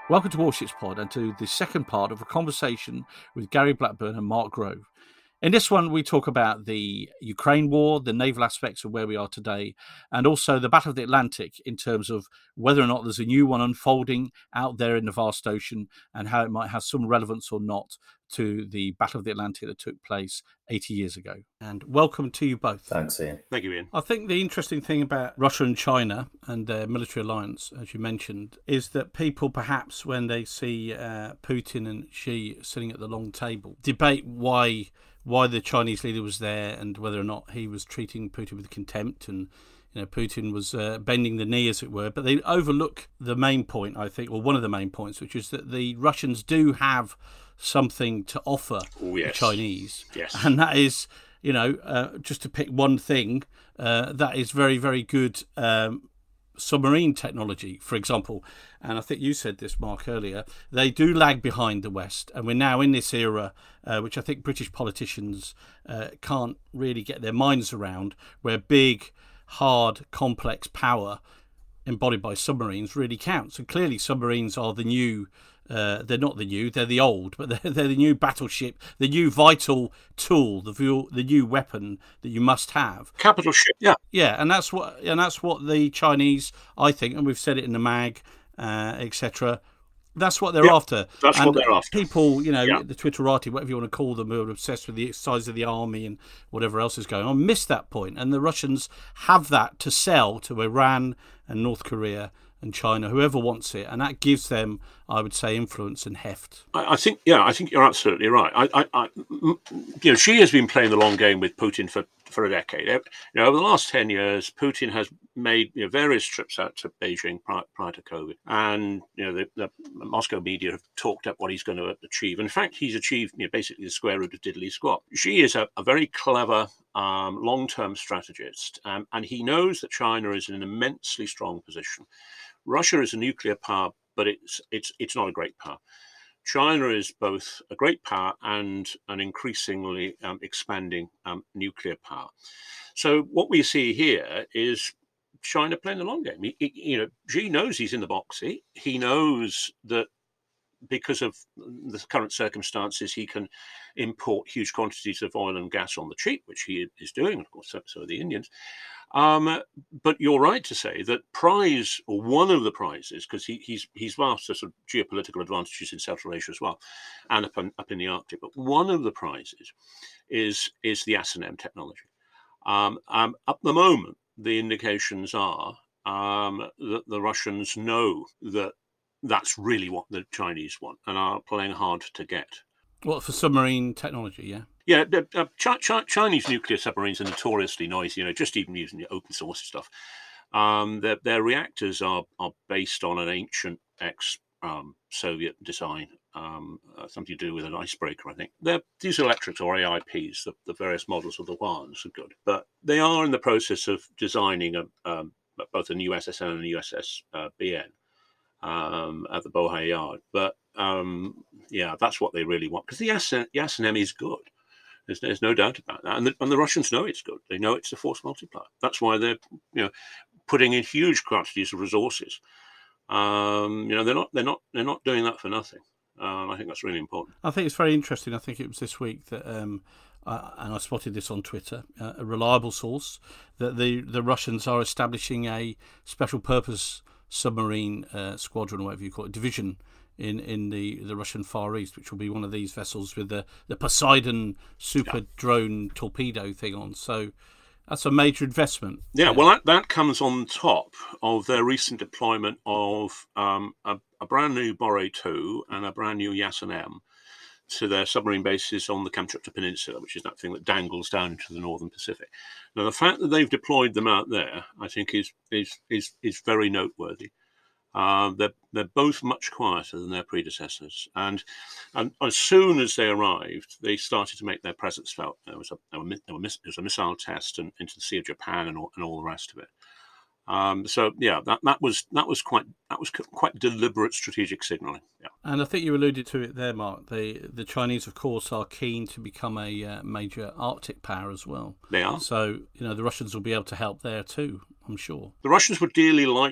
Welcome to Warships Pod and to the second part of a conversation with Gary Blackburn and Mark Grove. In this one, we talk about the Ukraine war, the naval aspects of where we are today, and also the Battle of the Atlantic in terms of whether or not there's a new one unfolding out there in the vast ocean and how it might have some relevance or not to the Battle of the Atlantic that took place 80 years ago. And welcome to you both. Thanks, Ian. Thank you, Ian. I think the interesting thing about Russia and China and their military alliance, as you mentioned, is that people perhaps when they see Putin and Xi sitting at the long table, debate why the Chinese leader was there and whether or not he was treating Putin with contempt and Putin was bending the knee, as it were. But they overlook the main point, I think, or one of the main points, which is that the Russians do have something to offer the Chinese. Yes. And that is, just to pick one thing, that is very, very good submarine technology, for example. And I think you said this, Mark, earlier. They do lag behind the West. And we're now in this era, which I think British politicians can't really get their minds around, where big, hard, complex power embodied by submarines really counts. And clearly submarines are the new... they're not the new, they're the old, but they're the new battleship, the new vital tool, the new weapon that you must have. Capital ship, yeah. Yeah, and that's what the Chinese, I think, and we've said it in the mag, etc. That's what they're after. That's what they're after. People, the Twitterati, whatever you want to call them, who are obsessed with the size of the army and whatever else is going on, miss that point. And the Russians have that to sell to Iran and North Korea and China, whoever wants it, and that gives them, I would say, influence and heft. I think you're absolutely right. Xi has been playing the long game with Putin for a decade. Over the last 10 years, Putin has made various trips out to Beijing prior to COVID, and the Moscow media have talked up what he's going to achieve. In fact, he's achieved basically the square root of diddly squat. Xi is a very clever long-term strategist, and he knows that China is in an immensely strong position. Russia is a nuclear power, but it's not a great power. China is both a great power and an increasingly expanding nuclear power. So what we see here is China playing the long game. Xi knows he's in the box. He knows that because of the current circumstances, he can import huge quantities of oil and gas on the cheap, which he is doing, of course, so are the Indians. But you're right to say that one of the prizes, because he's vast sort of geopolitical advantages in Central Asia as well, and up in the Arctic. But one of the prizes is the S&M technology. At the moment, the indications are that the Russians know that that's really what the Chinese want and are playing hard to get. What, for submarine technology, yeah? Yeah, Chinese nuclear submarines are notoriously noisy, just even using the open source stuff. Their reactors are based on an ancient ex-Soviet design, something to do with an icebreaker, I think. They're diesel-electrics or AIPs, the various models of the ones are good. But they are in the process of designing both a new USSN and a USS BN. At the Bohai Yard, but that's what they really want, because the S&M is good. There's no doubt about that, and the Russians know it's good. They know it's a force multiplier. That's why they're putting in huge quantities of resources. They're not doing that for nothing. I think that's really important. I think it's very interesting. I think it was this week that, and I spotted this on Twitter, a reliable source, that the Russians are establishing a special purpose submarine squadron, or whatever you call it, division in the Russian Far East, which will be one of these vessels with the Poseidon super drone torpedo thing on. So that's a major investment. Yeah, well, that comes on top of their recent deployment of a brand new Borei 2 and a brand new Yas-M to their submarine bases on the Kamchatka Peninsula, which is that thing that dangles down into the northern Pacific. Now, the fact that they've deployed them out there, I think, is very noteworthy. They're both much quieter than their predecessors, and as soon as they arrived, they started to make their presence felt. There was a missile test into the Sea of Japan and all the rest of it. That was quite deliberate strategic signaling. Yeah. And I think you alluded to it there, Mark. The Chinese, of course, are keen to become a major Arctic power as well. They are. So the Russians will be able to help there too, I'm sure. The Russians would dearly like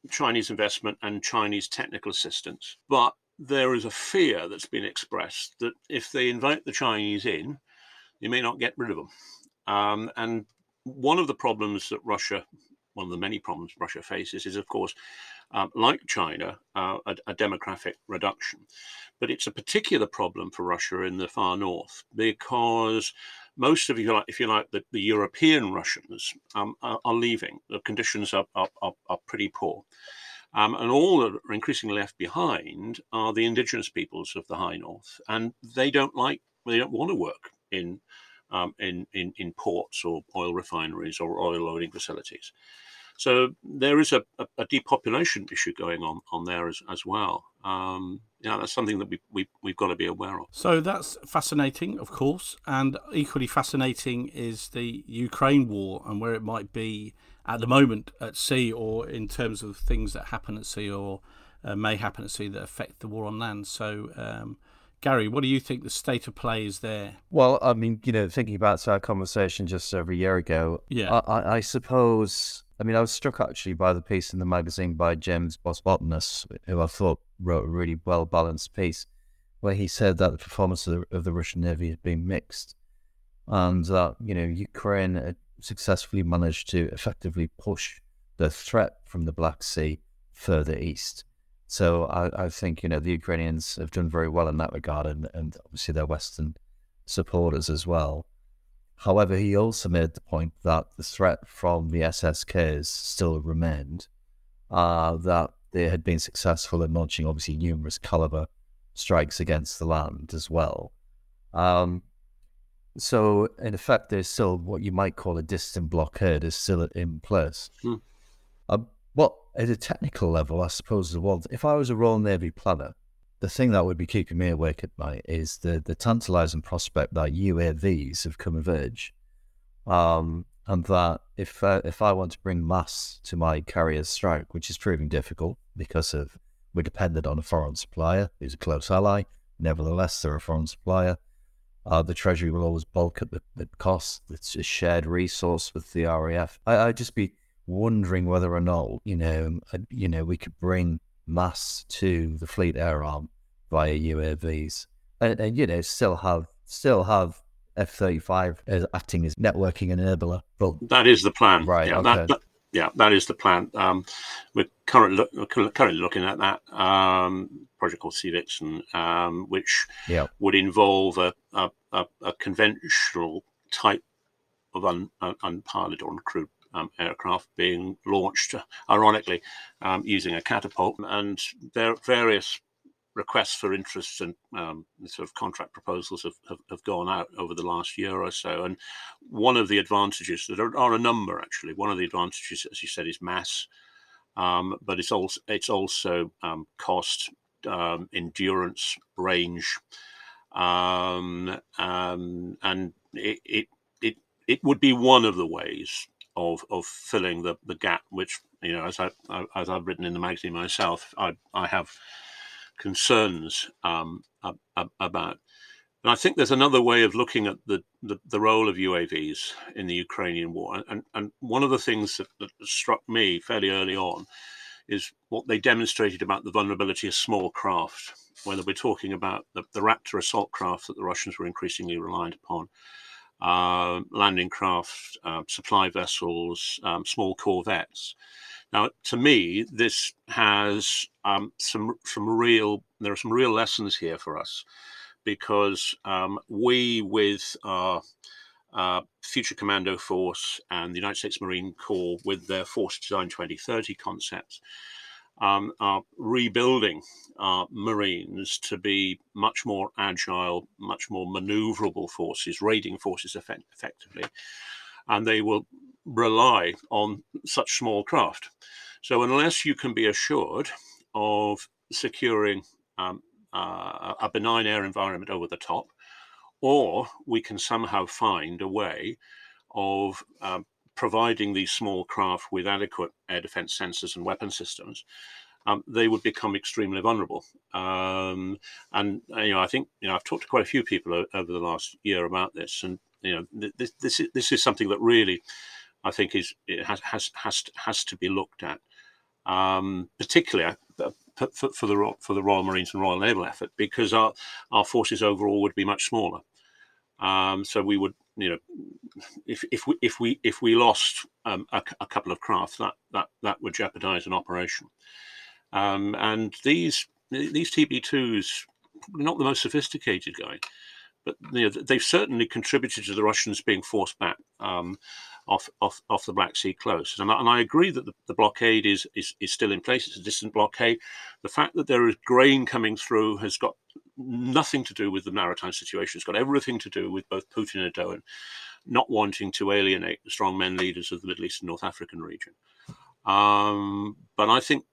Chinese investment and Chinese technical assistance. But there is a fear that's been expressed that if they invite the Chinese in, you may not get rid of them. And one of the problems that one of the many problems Russia faces is, of course, like China, a demographic reduction. But it's a particular problem for Russia in the far north because most of, if you like, the European Russians are leaving. The conditions are pretty poor. And all that are increasingly left behind are the indigenous peoples of the high north, and they don't want to work in ports or oil refineries or oil loading facilities. So there is a depopulation issue going on there as well. That's something that we've got to be aware of. So that's fascinating, of course, and equally fascinating is the Ukraine war and where it might be at the moment at sea, or in terms of things that happen at sea or may happen at sea that affect the war on land. So, Gary, what do you think the state of play is there? Well, I mean, thinking about our conversation just over a year ago, I suppose, I was struck actually by the piece in the magazine by James Bosbotanus, who I thought wrote a really well-balanced piece, where he said that the performance of the Russian Navy had been mixed, and that, Ukraine had successfully managed to effectively push the threat from the Black Sea further east. So I think, the Ukrainians have done very well in that regard, and obviously their Western supporters as well. However, he also made the point that the threat from the SSKs still remained, that they had been successful in launching obviously numerous caliber strikes against the land as well. So in effect, there's still what you might call a distant blockade is still in place. But at a technical level, I suppose if I was a Royal Navy planner, the thing that would be keeping me awake at night is the tantalising prospect that UAVs have come of age, and that if I want to bring mass to my carrier's strike, which is proving difficult because we're dependent on a foreign supplier who's a close ally. Nevertheless, they're a foreign supplier. The Treasury will always bulk at the cost. It's a shared resource with the RAF. I'd just be wondering whether or not, we could bring mass to the fleet air arm via UAVs, and still have F-35 acting as networking enabler. But that is the plan, right? Yeah, okay. That is the plan. We're currently looking at that project called Sea Vixen, which would involve a conventional type of unpiloted or uncrewed aircraft being launched, ironically, using a catapult. And there are various requests for interest and sort of contract proposals have gone out over the last year or so. And one of the advantages, there are a number actually, one of the advantages, as you said, is mass, but it's also cost, endurance, range, and it would be one of the ways of filling the gap, which, as I've written in the magazine myself, I have concerns about. And I think there's another way of looking at the role of UAVs in the Ukrainian war. And one of the things that struck me fairly early on is what they demonstrated about the vulnerability of small craft, whether we're talking about the Raptor assault craft that the Russians were increasingly reliant upon, landing craft, supply vessels, small corvettes. Now, to me, this has there are some real lessons here for us, because we, with our Future Commando Force and the United States Marine Corps, with their Force Design 2030 concepts, are rebuilding our Marines to be much more agile, much more maneuverable forces, raiding forces effectively, and they will rely on such small craft. So unless you can be assured of securing a benign air environment over the top, or we can somehow find a way of providing these small craft with adequate air defense sensors and weapon systems, they would become extremely vulnerable. And I think I've talked to quite a few people over the last year about this, and this is something that really I think has to be looked at. particularly for the Royal Marines and Royal Naval effort, because our forces overall would be much smaller. So we would, if we lost a couple of craft, that would jeopardise an operation. And these TB2s, not the most sophisticated going, but they've certainly contributed to the Russians being forced back off the Black Sea coast. And I agree that the blockade is still in place. It's a distant blockade. The fact that there is grain coming through has got nothing to do with the maritime situation. It's got everything to do with both Putin and Erdogan not wanting to alienate the strongmen leaders of the Middle East and North African region. But I think,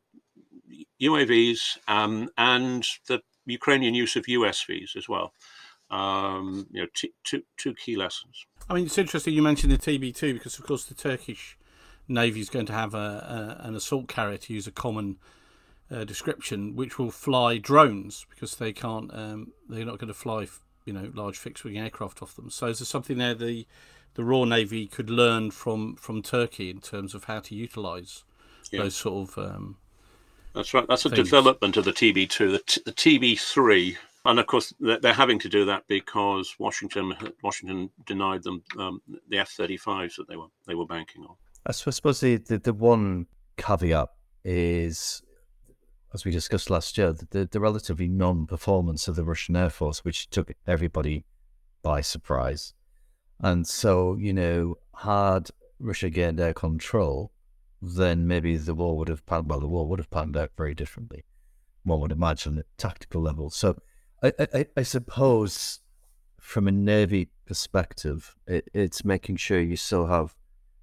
UAVs and the Ukrainian use of USVs as well. Two key lessons. I mean, it's interesting you mentioned the TB2 because, of course, the Turkish Navy is going to have an assault carrier, to use a common description, which will fly drones because they can't. They're not going to fly, large fixed-wing aircraft off them. So is there something there the Royal Navy could learn from Turkey in terms of how to utilise those sort of? That's right. That's a things. Development of the TB2. The TB3. And of course, they're having to do that because Washington denied them the F-35s that they were banking on. I suppose the one caveat is, as we discussed last year, the relatively non-performance of the Russian Air Force, which took everybody by surprise. And so, had Russia gained air control, then maybe the war would have panned out very differently, one would imagine, at tactical level. So I suppose from a Navy perspective, it's making sure you still have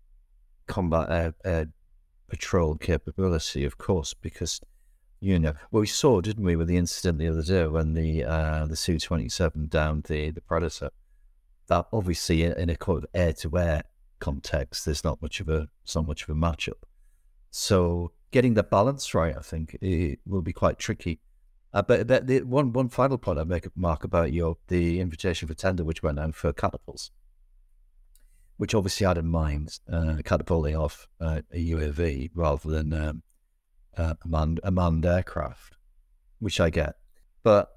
combat air patrol capability, of course, because, we saw, didn't we, with the incident the other day when the Su-27 downed the Predator, that obviously in a kind of air-to-air context, there's not much of a matchup. So getting the balance right, I think, it will be quite tricky. But the one final point I'd make, Mark, about the invitation for tender which went out for catapults, which obviously had in mind catapulting off a UAV rather than a manned aircraft, which I get. But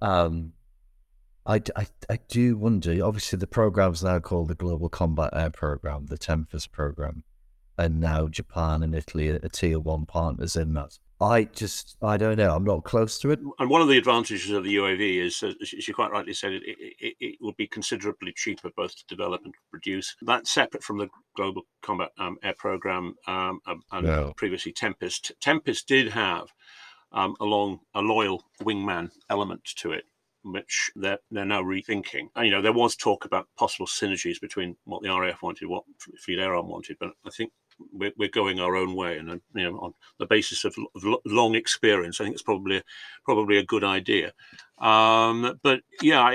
I do wonder, obviously the program's now called the Global Combat Air Program, the Tempest program, and now Japan and Italy are tier one partners in that. I don't know. I'm not close to it. And one of the advantages of the UAV is, as you quite rightly said, it will be considerably cheaper both to develop and produce. That's separate from the Global Combat Air Program and previously Tempest. Tempest did have a loyal wingman element to it, which they're now rethinking. And, there was talk about possible synergies between what the RAF wanted, what Fleet Air Arm wanted, but I think we're going our own way, and on the basis of long experience, I think it's probably a good idea. But yeah,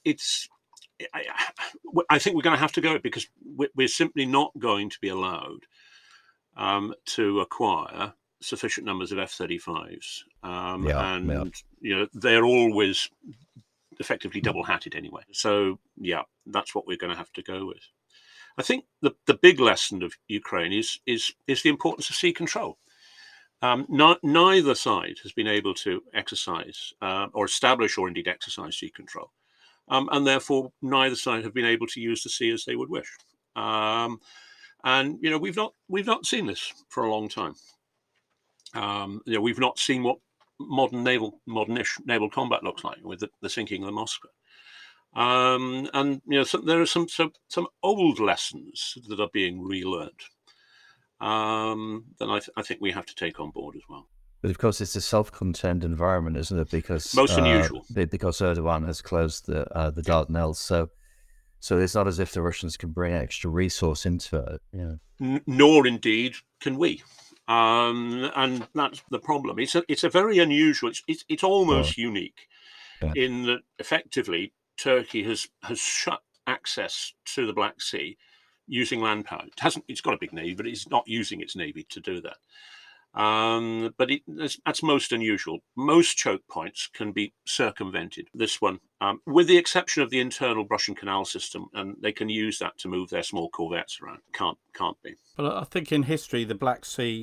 I think we're going to have to go because we're simply not going to be allowed to acquire sufficient numbers of F-35s, they're always effectively double-hatted anyway. So yeah, that's what we're going to have to go with. I think the big lesson of Ukraine is the importance of sea control. Neither side has been able to exercise or establish or indeed exercise sea control, and therefore neither side have been able to use the sea as they would wish. And we've not seen this for a long time. We've not seen what modernish naval combat looks like with the sinking of the Moskva. So there are some old lessons that are being relearned that I think we have to take on board as well. But of course, it's a self-contained environment, isn't it? Because most unusual. Because Erdogan has closed the Dardanelles, so it's not as if the Russians can bring extra resource into it. Yeah. Nor indeed can we. And that's the problem. It's a very unusual. It's almost unique in that effectively Turkey has shut access to the Black Sea using land power. It's got a big navy, but it's not using its navy to do that. But that's most unusual. Most choke points can be circumvented. This one, with the exception of the internal Russian canal system, and they can use that to move their small corvettes around. Can't be. But I think in history, the Black Sea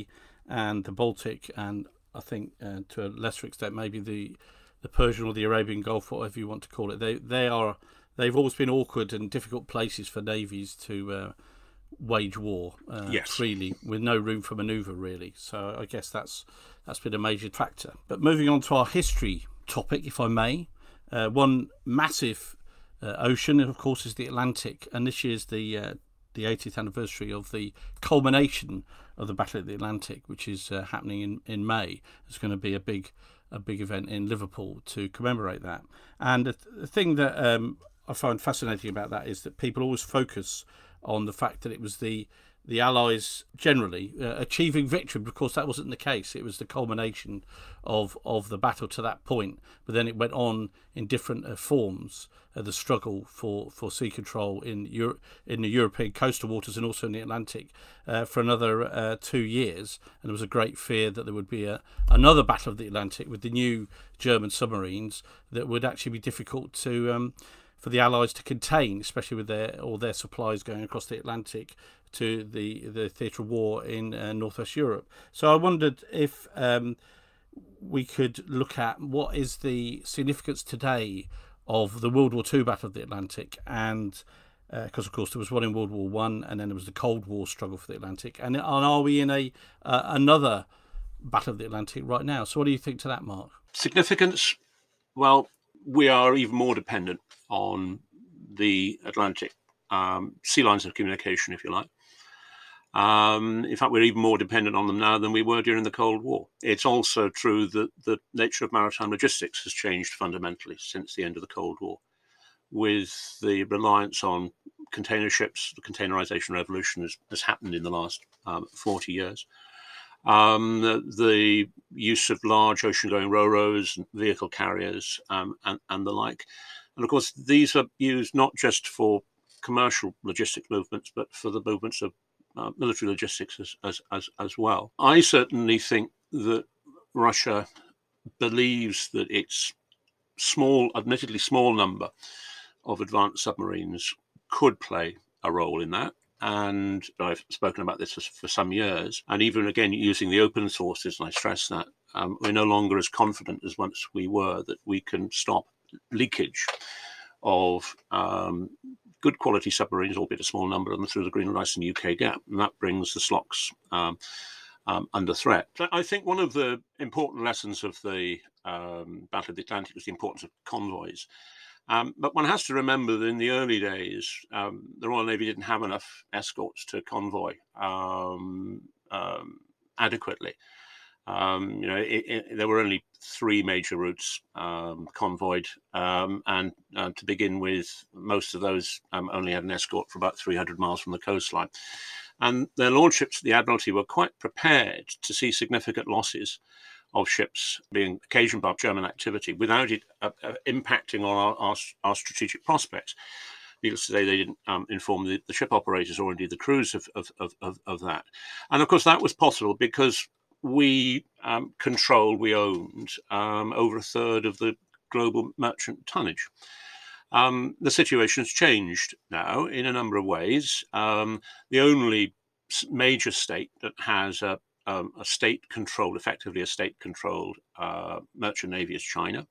and the Baltic, and I think to a lesser extent maybe the Persian or the Arabian Gulf, whatever you want to call it. They've always been awkward and difficult places for navies to wage war freely, with no room for manoeuvre, really. So I guess that's been a major factor. But moving on to our history topic, if I may, one massive ocean, of course, is the Atlantic, and this year's the 80th anniversary of the culmination of the Battle of the Atlantic, which is happening in May. It's going to be a big event in Liverpool to commemorate that. And the thing that I find fascinating about that is that people always focus on the fact that it was the Allies generally achieving victory. But of course, that wasn't the case. It was the culmination of the battle to that point. But then it went on in different forms. The struggle for sea control in the European coastal waters and also in the Atlantic for another 2 years. And there was a great fear that there would be another Battle of the Atlantic with the new German submarines that would actually be difficult to for the Allies to contain, especially with their supplies going across the Atlantic to the theatre of war in northwest Europe. So I wondered if we could look at what is the significance today of the World War II Battle of the Atlantic, and because of course there was one in World War One, and then there was the Cold War struggle for the Atlantic, and are we in another Battle of the Atlantic right now? So what do you think to that, Mark? Significance? Well, we are even more dependent on the Atlantic sea lines of communication, if you like. In fact, we're even more dependent on them now than we were during the Cold War. It's also true that the nature of maritime logistics has changed fundamentally since the end of the Cold War, with the reliance on container ships. The containerization revolution has happened in the last 40 years. The use of large ocean-going ro-ros, vehicle carriers, and the like. And of course, these are used not just for commercial logistic movements, but for the movements of military logistics as well. I certainly think that Russia believes that its admittedly small number of advanced submarines could play a role in that. And I've spoken about this for some years. And even again, using the open sources, and I stress that, we're no longer as confident as once we were that we can stop leakage of good quality submarines, albeit a small number of them, through the Greenland Ice and UK Gap. And that brings the SLOCs under threat. I think one of the important lessons of the Battle of the Atlantic was the importance of convoys. But one has to remember that in the early days, the Royal Navy didn't have enough escorts to convoy adequately. There were only 3 major routes convoyed, and to begin with, most of those only had an escort for about 300 miles from the coastline. And their lordships, the Admiralty, were quite prepared to see significant losses of ships being occasioned by German activity without it impacting on our strategic prospects. Needless to say, they didn't inform the ship operators or indeed the crews of that. And of course, that was possible because we owned over a third of the global merchant tonnage. The situation's changed now in a number of ways. The only major state that has a state-controlled, effectively a state-controlled merchant navy is China.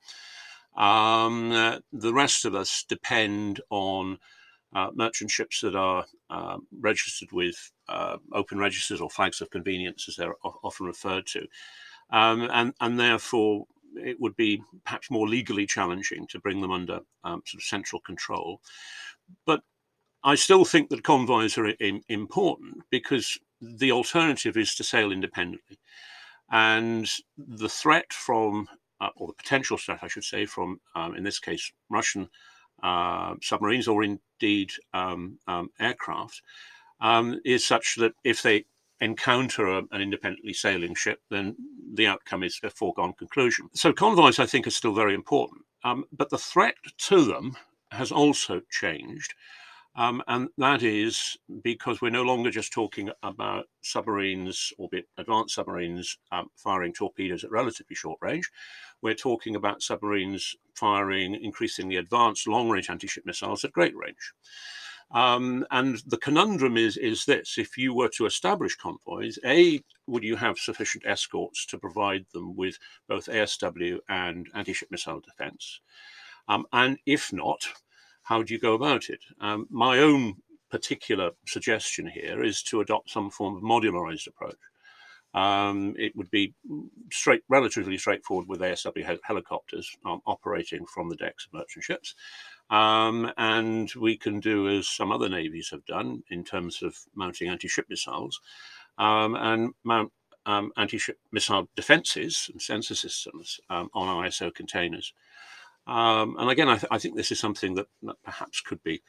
The rest of us depend on merchant ships that are registered with open registers or flags of convenience, as they're often referred to. And therefore, it would be perhaps more legally challenging to bring them under sort of central control. But I still think that convoys are important because the alternative is to sail independently. And the threat from, or the potential threat, I should say, from, in this case, Russian submarines or indeed aircraft, is such that if they encounter an independently sailing ship, then the outcome is a foregone conclusion. So convoys, I think, are still very important. But the threat to them has also changed. And that is because we're no longer just talking about submarines, albeit advanced submarines, firing torpedoes at relatively short range. We're talking about submarines firing increasingly advanced long-range anti-ship missiles at great range. And the conundrum is this: if you were to establish convoys, would you have sufficient escorts to provide them with both ASW and anti-ship missile defense? And if not, how do you go about it? My own particular suggestion here is to adopt some form of modularized approach. It would be relatively straightforward with ASW helicopters operating from the decks of merchant ships. And we can do as some other navies have done in terms of mounting anti-ship missiles, and mount anti-ship missile defenses and sensor systems on ISO containers. And again, I think this is something that perhaps could be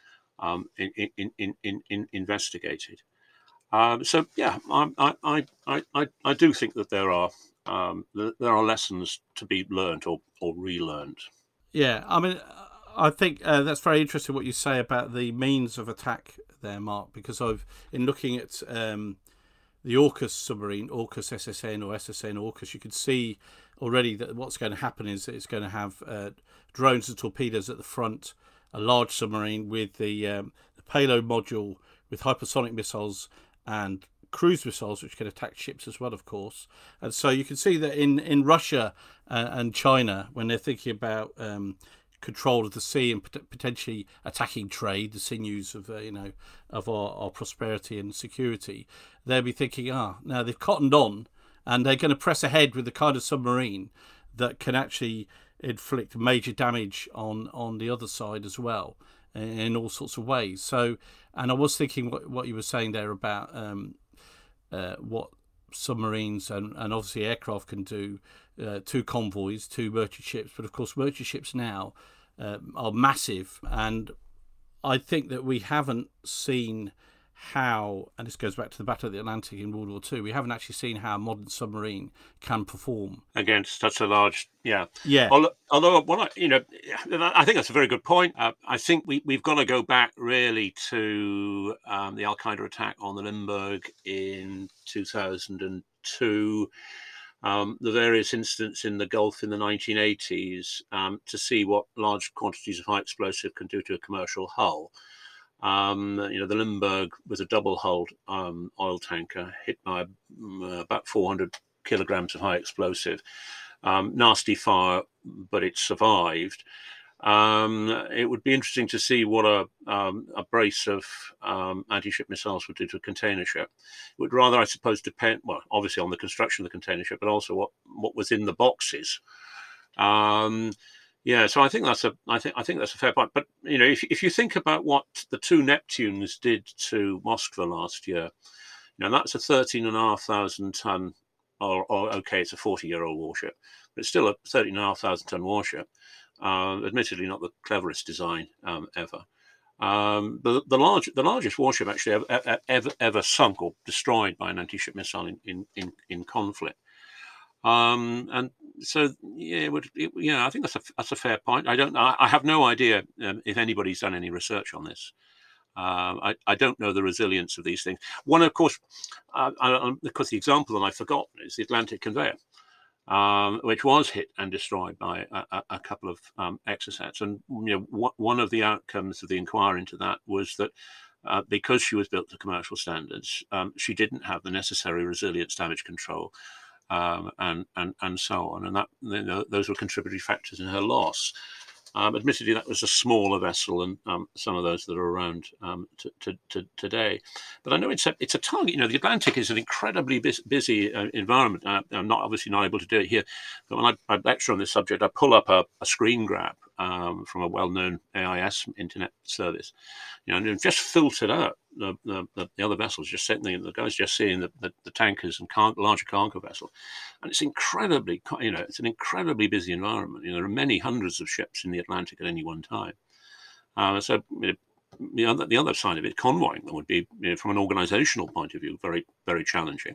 investigated. So yeah, I do think that there are lessons to be learned or relearned. Yeah, I mean, I think that's very interesting what you say about the means of attack there, Mark, because in looking at the AUKUS submarine, AUKUS SSN or SSN AUKUS, you could see already that what's going to happen is it's going to have drones and torpedoes at the front, a large submarine with the payload module with hypersonic missiles and cruise missiles, which can attack ships as well, of course. And so you can see that in Russia and China, when they're thinking about control of the sea and potentially attacking trade, the sinews of of our prosperity and security, they'll be thinking, now they've cottoned on, and they're going to press ahead with the kind of submarine that can actually inflict major damage on the other side as well, in all sorts of ways. So, and I was thinking what you were saying there about what submarines and obviously aircraft can do to convoys, to merchant ships. But of course, merchant ships now are massive, and I think that we haven't seen how, and this goes back to the Battle of the Atlantic in World War II, we haven't actually seen how a modern submarine can perform against such a large, yeah. Although I think that's a very good point. I think we've got to go back really to the Al Qaeda attack on the Limburg in 2002. The various incidents in the Gulf in the 1980s to see what large quantities of high explosive can do to a commercial hull. The Limburg was a double-hulled oil tanker hit by about 400 kilograms of high explosive. Nasty fire, but it survived. It would be interesting to see what a brace of anti-ship missiles would do to a container ship. It would rather, I suppose, depend, well, obviously on the construction of the container ship, but also what was in the boxes. So I think that's a fair point. But if you think about what the two Neptunes did to Moskva last year, that's a 13,500 ton, or okay, it's a 40-year-old warship, but it's still a 13,500 ton warship. Admittedly, not the cleverest design ever. The largest warship actually ever sunk or destroyed by an anti-ship missile in conflict. And so, I think that's a fair point. I have no idea if anybody's done any research on this. I don't know the resilience of these things. One, of course, the example that I've forgotten is the Atlantic Conveyor, which was hit and destroyed by a couple of Exocets. And one of the outcomes of the inquiry into that was that because she was built to commercial standards, she didn't have the necessary resilience, damage control, and so on, and that those were contributory factors in her loss. Admittedly, that was a smaller vessel than some of those that are around today. But I know it's a target. The Atlantic is an incredibly busy environment. I'm obviously not able to do it here, but when I lecture on this subject, I pull up a screen grab from a well-known AIS internet service, and just filtered out the other vessels, just sitting the guys just seeing the tankers and larger cargo vessels, and it's incredibly, it's an incredibly busy environment. There are many hundreds of ships in the Atlantic at any one time. So the other side of it, convoying them, would be, from an organizational point of view, very, very challenging.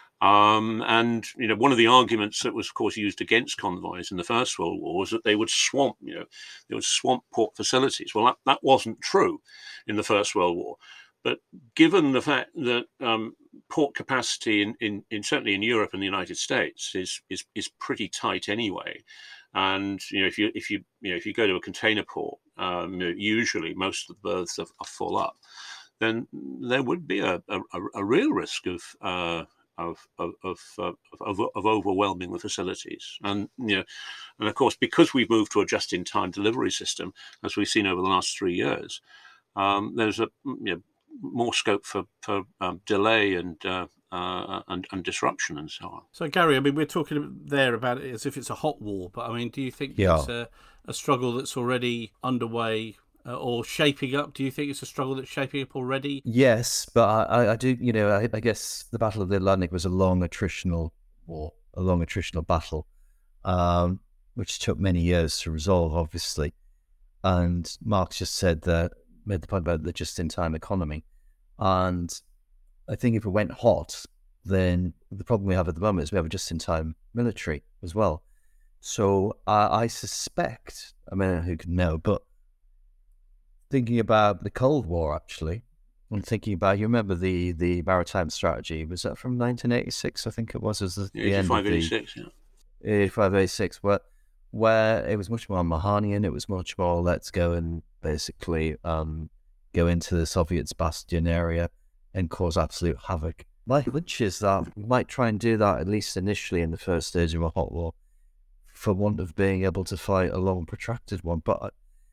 And one of the arguments that was, of course, used against convoys in the First World War was that they would swamp, port facilities. Well, that wasn't true in the First World War. But given the fact that port capacity in certainly in Europe and the United States is pretty tight anyway, And if you go to a container port, usually most of the berths are full up. Then there would be a real risk of overwhelming the facilities, and of course, because we've moved to a just-in-time delivery system, as we've seen over the last 3 years, there's more scope for delay and disruption and so on. So, Gary, I mean, we're talking there about it as if it's a hot war, but I mean, do you think it's a struggle that's already underway or shaping up? Do you think it's a struggle that's shaping up already? Yes, but I do, I guess the Battle of the Atlantic was a long attritional war, a long attritional battle, which took many years to resolve, obviously. And Mark just made the point about the just-in-time economy. And I think if it went hot, then the problem we have at the moment is we have a just-in-time military as well. So I suspect, I mean, who could know, but thinking about the Cold War, actually, and thinking about, you remember the maritime strategy, was that from 1986, I think it was, as the end of the... 85-86, yeah. 85-86, where it was much more Mahanian, it was much more, let's go and basically go into the Soviets' bastion area and cause absolute havoc. My hunch is that we might try and do that, at least initially in the first stage of a hot war, for want of being able to fight a long, protracted one. But,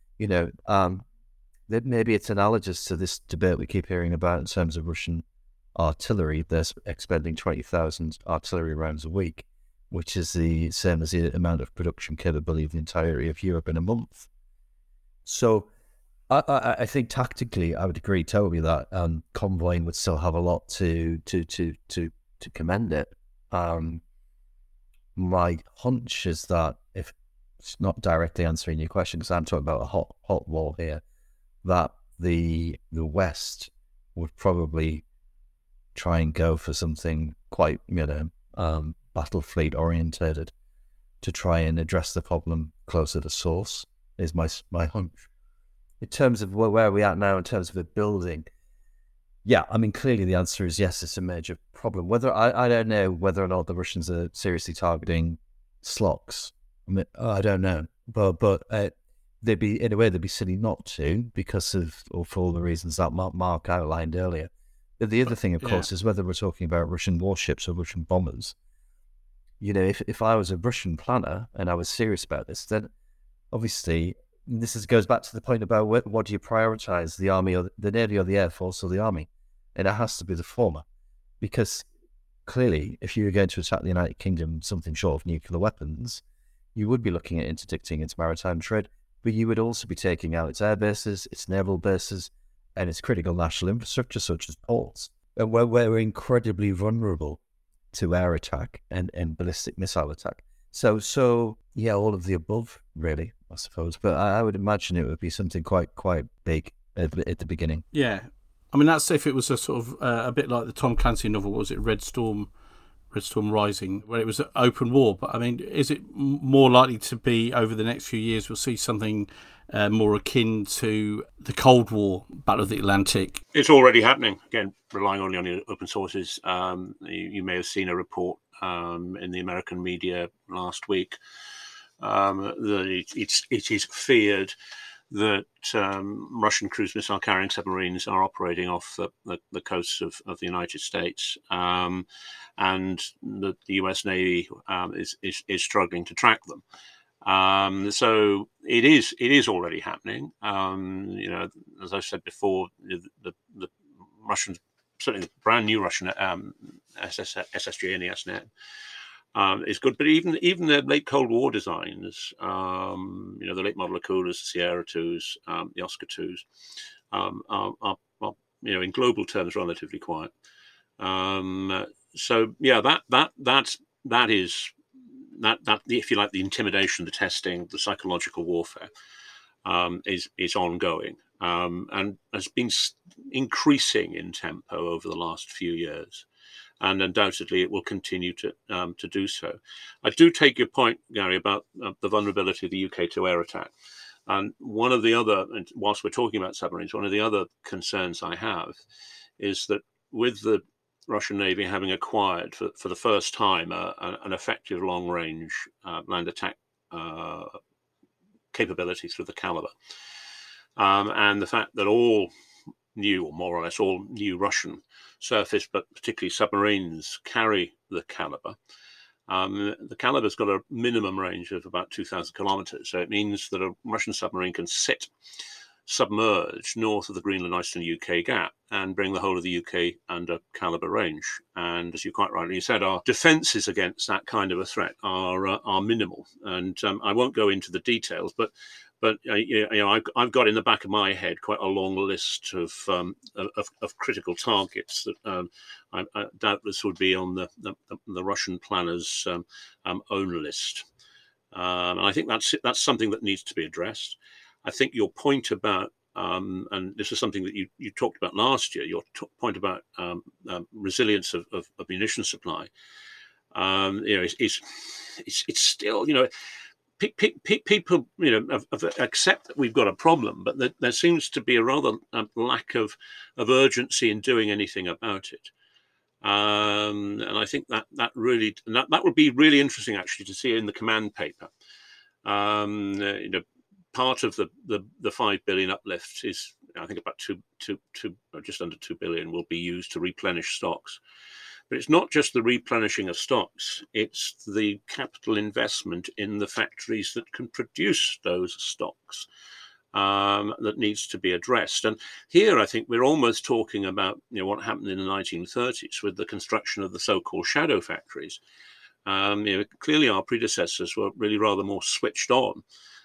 maybe it's analogous to this debate we keep hearing about in terms of Russian artillery. They're expending 20,000 artillery rounds a week, which is the same as the amount of production capability of the entirety of Europe in a month. So I think tactically, I would agree totally that convoying would still have a lot to commend it. My hunch is that, if it's not directly answering your question, because I'm talking about a hot war here, that the West would probably try and go for something quite, battle fleet orientated to try and address the problem closer to source, is my hunch. In terms of where are we at now in terms of the building, I mean, clearly the answer is yes, it's a major problem. Whether I don't know whether or not the Russians are seriously targeting slots. I mean, I don't know, but they'd be silly not to, because of for all the reasons that Mark outlined earlier. But the other thing, of course, is whether we're talking about Russian warships or Russian bombers. If I was a Russian planner and I was serious about this, then obviously goes back to the point about what do you prioritize, the army or the navy or the air force or the army, and it has to be the former, because clearly, if you were going to attack the United Kingdom, something short of nuclear weapons, you would be looking at interdicting its maritime trade, but you would also be taking out its air bases, its naval bases, and its critical national infrastructure, such as ports, and we're incredibly vulnerable to air attack and ballistic missile attack. So all of the above, really, I suppose. But I would imagine it would be something quite big at the beginning. Yeah, I mean, that's if it was a sort of a bit like the Tom Clancy novel. What was it, Red Storm Rising, where it was an open war? But I mean, is it more likely to be over the next few years we'll see something more akin to the Cold War, Battle of the Atlantic? It's already happening. Again, relying only on open sources. You may have seen a report in the American media last week that it is feared that Russian cruise missile carrying submarines are operating off the coasts of the United States, and the US Navy is struggling to track them. So it is already happening. As I said before, the Russians, certainly the brand new Russian SSG and ESNet is good, but even the late Cold War designs, the late model Akulas, the Sierra 2s, the Oscar 2s, are in global terms relatively quiet. So yeah, that is if you like, the intimidation, the testing, the psychological warfare is ongoing, and has been increasing in tempo over the last few years, and undoubtedly it will continue to do so. I do take your point, Gary, about the vulnerability of the UK to air attack. And one of the other, and whilst we're talking about submarines, one of the other concerns I have is that with the Russian Navy having acquired for the first time an effective long-range land attack capability through the Caliber. And the fact that all new, or more or less all new Russian surface, but particularly submarines, carry the Caliber. The Caliber's got a minimum range of about 2,000 kilometers. So it means that a Russian submarine can sit submerged north of the Greenland, Iceland, UK gap and bring the whole of the UK under Caliber range. And as you quite rightly said, our defences against that kind of a threat are minimal. And I won't go into the details, but I've got in the back of my head quite a long list of critical targets that I doubtless would be on the Russian planners' own list. And I think that's something that needs to be addressed. I think your point about, and this is something that you talked about last year, your point about resilience of munition supply, it's still, people, accept that we've got a problem, but there seems to be a rather lack of urgency in doing anything about it. And I think that would be really interesting actually to see in the command paper. Part of the 5 billion uplift is, I think, about just under 2 billion will be used to replenish stocks. But it's not just the replenishing of stocks, it's the capital investment in the factories that can produce those stocks that needs to be addressed. And here I think we're almost talking about what happened in the 1930s with the construction of the so-called shadow factories. Clearly our predecessors were really rather more switched on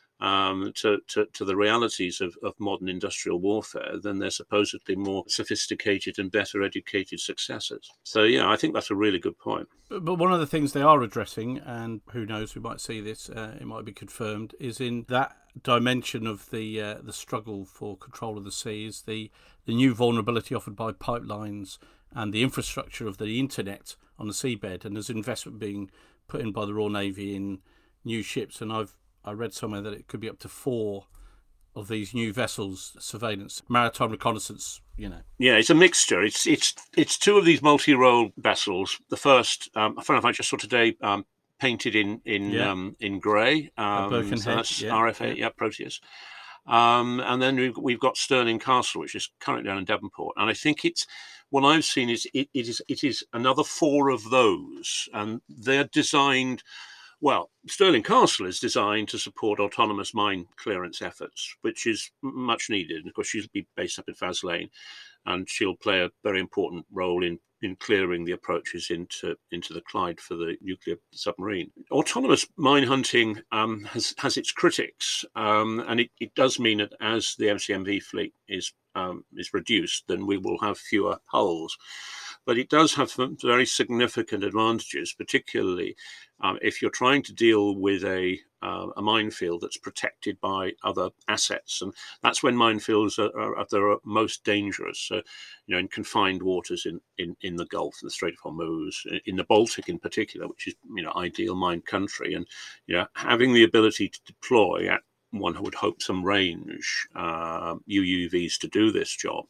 to the realities of modern industrial warfare than their supposedly more sophisticated and better educated successors. So, I think that's a really good point. But one of the things they are addressing, and who knows, we might see this, it might be confirmed, is in that dimension of the struggle for control of the sea, is the new vulnerability offered by pipelines and the infrastructure of the internet on the seabed. And there's investment being put in by the Royal Navy in new ships, and I read somewhere that it could be up to 4 of these new vessels, surveillance, maritime reconnaissance. Yeah, it's a mixture. It's 2 of these multi-role vessels. The first, I just saw today, painted in grey. Birkenhead, so that's yeah, RFA, yeah. Proteus. And then we've got Stirling Castle, which is currently down in Devonport. And I think what I've seen is it is another 4 of those, and they're designed. Well, Stirling Castle is designed to support autonomous mine clearance efforts, which is much needed. And of course, she'll be based up in Faslane, and she'll play a very important role in clearing the approaches into the Clyde for the nuclear submarine. Autonomous mine hunting has its critics, and it does mean that as the MCMV fleet is reduced, then we will have fewer hulls. But it does have very significant advantages, particularly if you're trying to deal with a minefield that's protected by other assets. And that's when minefields are at their most dangerous. So, in confined waters in the Gulf, in the Strait of Hormuz, in the Baltic in particular, which is, ideal mine country. And, having the ability to deploy at, one would hope, some range UUVs to do this job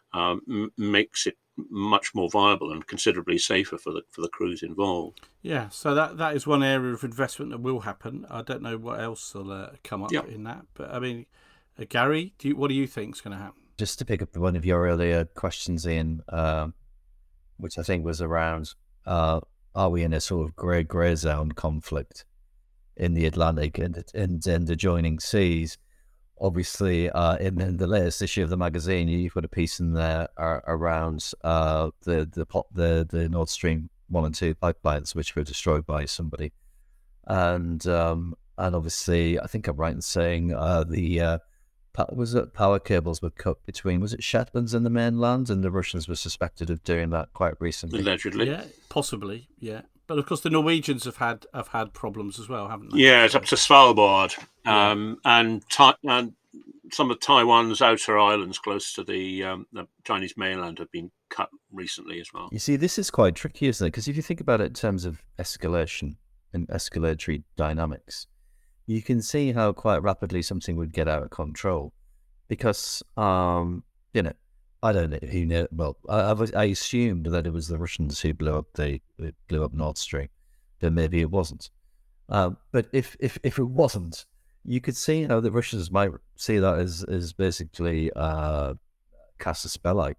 makes it much more viable and considerably safer for the crews involved. Yeah, so that is one area of investment that will happen. I don't know what else will come up in that, but I mean, Gary, what do you think is going to happen? Just to pick up one of your earlier questions, Ian, which I think was around, are we in a sort of grey zone conflict in the Atlantic and adjoining seas? Obviously, in the latest issue of the magazine, you've got a piece in there around the Nord Stream 1 and 2 pipelines, which were destroyed by somebody, and obviously, I think I'm right in saying power cables were cut between, was it Shetlands and the mainland, and the Russians were suspected of doing that quite recently. Allegedly, yeah, possibly, yeah. But of course, the Norwegians have had problems as well, haven't they? Yeah, it's up to Svalbard, and some of Taiwan's outer islands close to the Chinese mainland have been cut recently as well. You see, this is quite tricky, isn't it? Because if you think about it in terms of escalation and escalatory dynamics, you can see how quite rapidly something would get out of control. Because, I don't know who knew. Well, I assumed that it was the Russians who blew up Nord Stream, but maybe it wasn't. But if it wasn't, you could see how the Russians might see that as basically casus belli,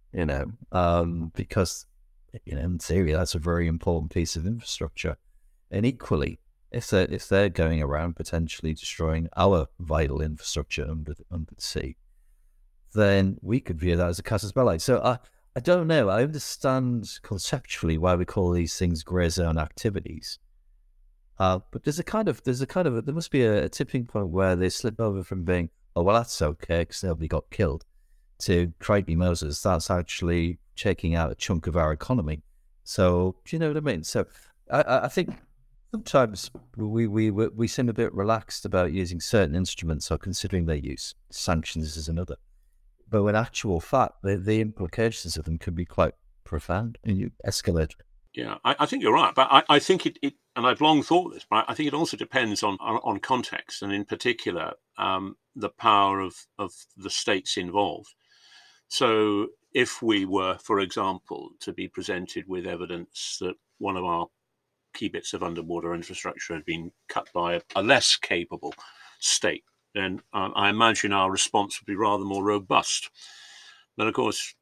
because in theory that's a very important piece of infrastructure, and equally if they're going around potentially destroying our vital infrastructure under the sea, then we could view that as a casus belli. So I don't know. I understand conceptually why we call these things grey zone activities. But there must be a tipping point where they slip over from being, oh, well, that's okay because nobody got killed, to, crikey Moses, that's actually taking out a chunk of our economy. So, do you know what I mean? So I think sometimes we seem a bit relaxed about using certain instruments or considering their use. Sanctions is another. But in actual fact, the implications of them could be quite profound and you escalate. Yeah, I think you're right, but I think it, and I've long thought this, but I think it also depends on context, and in particular, the power of the states involved. So, if we were, for example, to be presented with evidence that one of our key bits of underwater infrastructure had been cut by a less capable state, then I imagine our response would be rather more robust. But of course,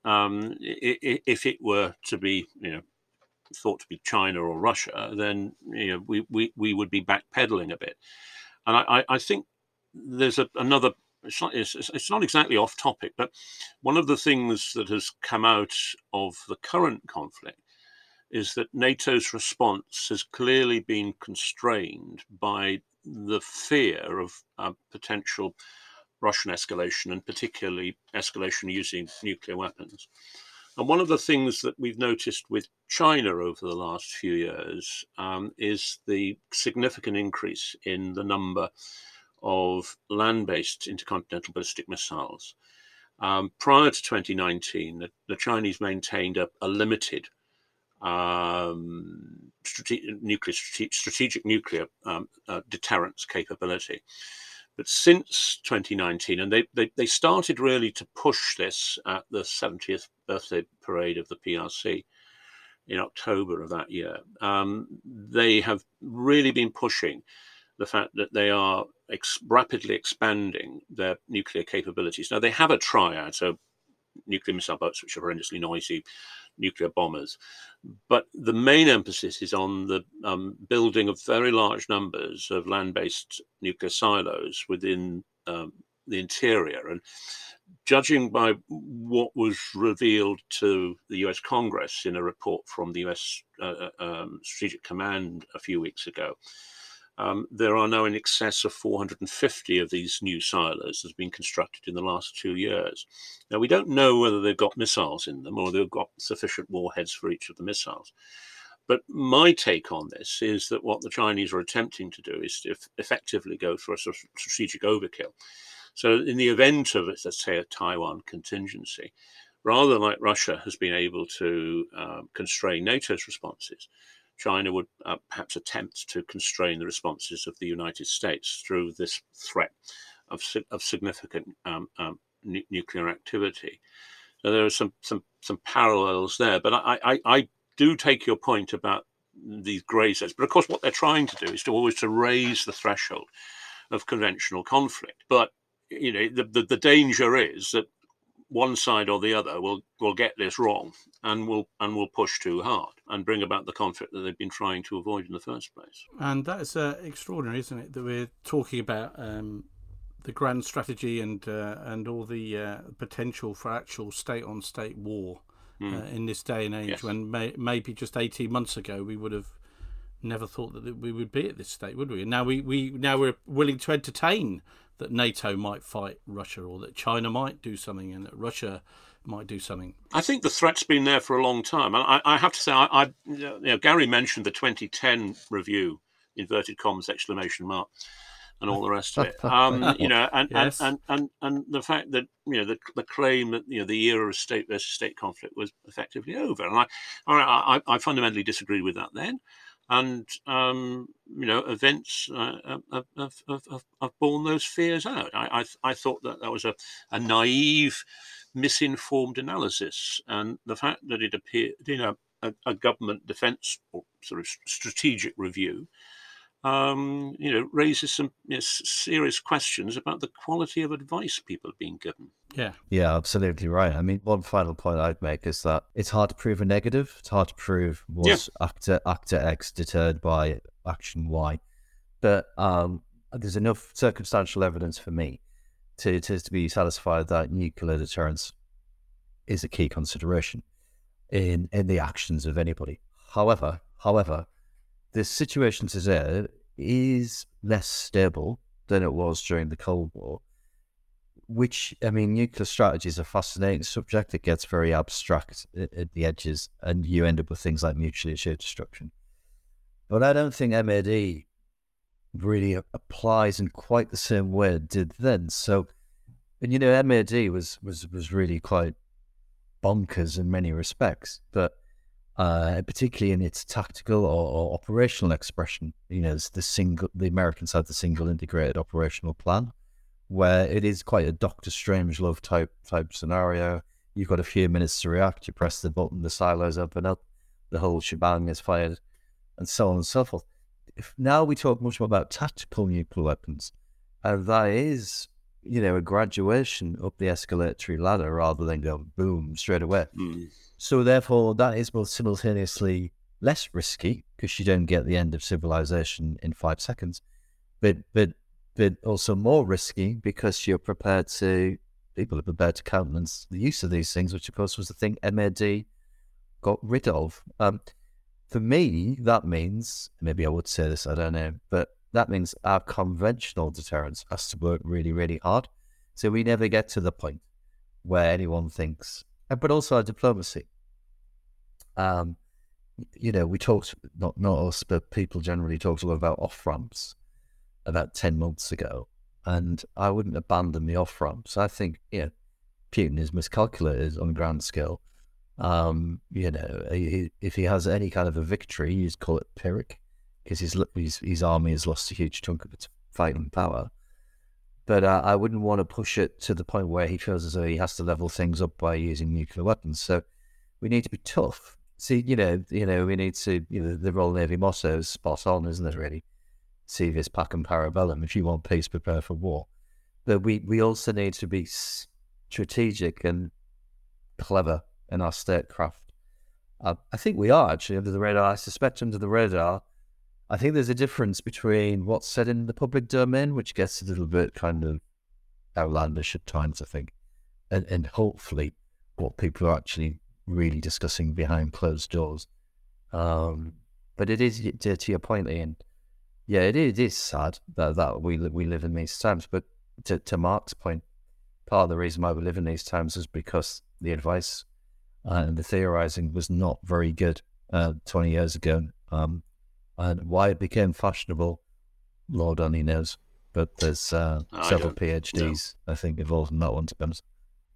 if it were to be, thought to be China or Russia, then we would be backpedaling a bit. And I think there's another. It's not exactly off topic, but one of the things that has come out of the current conflict is that NATO's response has clearly been constrained by the fear of potential Russian escalation, and particularly escalation using nuclear weapons. And one of the things that we've noticed with China over the last few years is the significant increase in the number of land-based intercontinental ballistic missiles. Prior to 2019, the Chinese maintained a limited strategic nuclear deterrence capability. But since 2019, and they started really to push this at the 70th birthday parade of the PRC in October of that year, they have really been pushing the fact that they are rapidly expanding their nuclear capabilities. Now, they have a triad, so nuclear missile boats, which are horrendously noisy, nuclear bombers. But the main emphasis is on the building of very large numbers of land-based nuclear silos within the interior. And judging by what was revealed to the US Congress in a report from the US Strategic Command a few weeks ago, there are now in excess of 450 of these new silos that have been constructed in the last 2 years. Now, we don't know whether they've got missiles in them or they've got sufficient warheads for each of the missiles. But my take on this is that what the Chinese are attempting to do is to effectively go for a sort of strategic overkill. So in the event of, let's say, a Taiwan contingency, rather like Russia has been able to constrain NATO's responses, China would perhaps attempt to constrain the responses of the United States through this threat of significant nuclear activity. So there are some parallels there. But I do take your point about these grey zones. But of course, what they're trying to do is to always to raise the threshold of conventional conflict. But the danger is that one side or the other will get this wrong and will push too hard and bring about the conflict that they've been trying to avoid in the first place. And that's extraordinary, isn't it? That we're talking about the grand strategy and all the potential for actual state-on-state war in this day and age. Yes. When maybe just 18 months ago we would have never thought that we would be at this state, would we? And now we're willing to entertain that NATO might fight Russia, or that China might do something, and that Russia might do something. I think the threat's been there for a long time. I have to say, Gary mentioned the 2010 review, inverted commas, exclamation mark, and all the rest of it. Yes. And the fact that the claim that the era of state versus state conflict was effectively over, and I fundamentally disagreed with that then. And events have borne those fears out. I thought that was a naive, misinformed analysis, and the fact that it appeared in a government defence or sort of strategic review raises some serious questions about the quality of advice people are being given. Yeah, absolutely right. I mean, one final point I'd make is that it's hard to prove a negative. It's hard to prove was actor X deterred by action Y. But there's enough circumstantial evidence for me to be satisfied that nuclear deterrence is a key consideration in the actions of anybody. However, the situation today is less stable than it was during the Cold War, which, I mean, nuclear strategy is a fascinating subject. It gets very abstract at the edges, and you end up with things like mutually assured destruction. But I don't think MAD really applies in quite the same way it did then. So, and MAD was really quite bonkers in many respects, but particularly in its tactical or operational expression. The Americans had the single integrated operational plan, where it is quite a Dr. Strangelove type scenario. You've got a few minutes to react. You press the button, the silos open up, the whole shebang is fired, and so on and so forth. Now we talk much more about tactical nuclear weapons, and that is, a graduation up the escalatory ladder rather than go boom straight away. So therefore, that is both simultaneously less risky because you don't get the end of civilization in 5 seconds, but also more risky because people are prepared to countenance the use of these things, which of course was the thing MAD got rid of. For me, that means, maybe I would say this, I don't know, but that means our conventional deterrence has to work really, really hard. So we never get to the point where anyone thinks, but also our diplomacy. We talked, not us, but people generally talked a lot about off-ramps about 10 months ago, and I wouldn't abandon the off-ramps. I think, Putin is miscalculated on a grand scale. If he has any kind of a victory, you just call it Pyrrhic, because his army has lost a huge chunk of its fighting power. But I wouldn't want to push it to the point where he feels as though he has to level things up by using nuclear weapons. So we need to be tough. See, we need to, the Royal Navy motto is spot on, isn't it, really? Si vis pacem para bellum. If you want peace, prepare for war. But we also need to be strategic and clever in our statecraft. I think we are actually under the radar. I suspect under the radar. I think there's a difference between what's said in the public domain, which gets a little bit kind of outlandish at times, I think, and hopefully what people are actually really discussing behind closed doors. But it is, to your point, Ian, it is sad that we live in these times. But to Mark's point, part of the reason why we live in these times is because the advice and the theorizing was not very good 20 years ago. And why it became fashionable, Lord only knows. But there's several PhDs, I think, involved in that one, to be honest.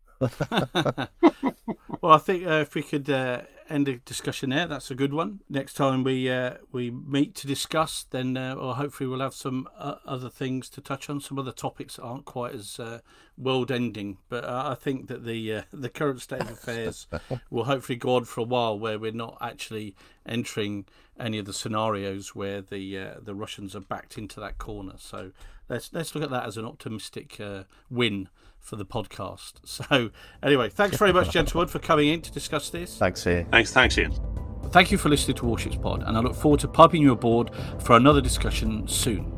Well, I think if we could end the discussion there, that's a good one. Next time we meet to discuss, then hopefully we'll have some other things to touch on, some other topics that aren't quite as world-ending. But I think that the current state of affairs will hopefully go on for a while, where we're not actually entering any of the scenarios where the Russians are backed into that corner. So let's look at that as an optimistic win for the podcast. So anyway, thanks very much, gentlemen, for coming in to discuss this. Thanks, Ian. Thanks, Ian. Thank you for listening to Warships Pod, and I look forward to piping you aboard for another discussion soon.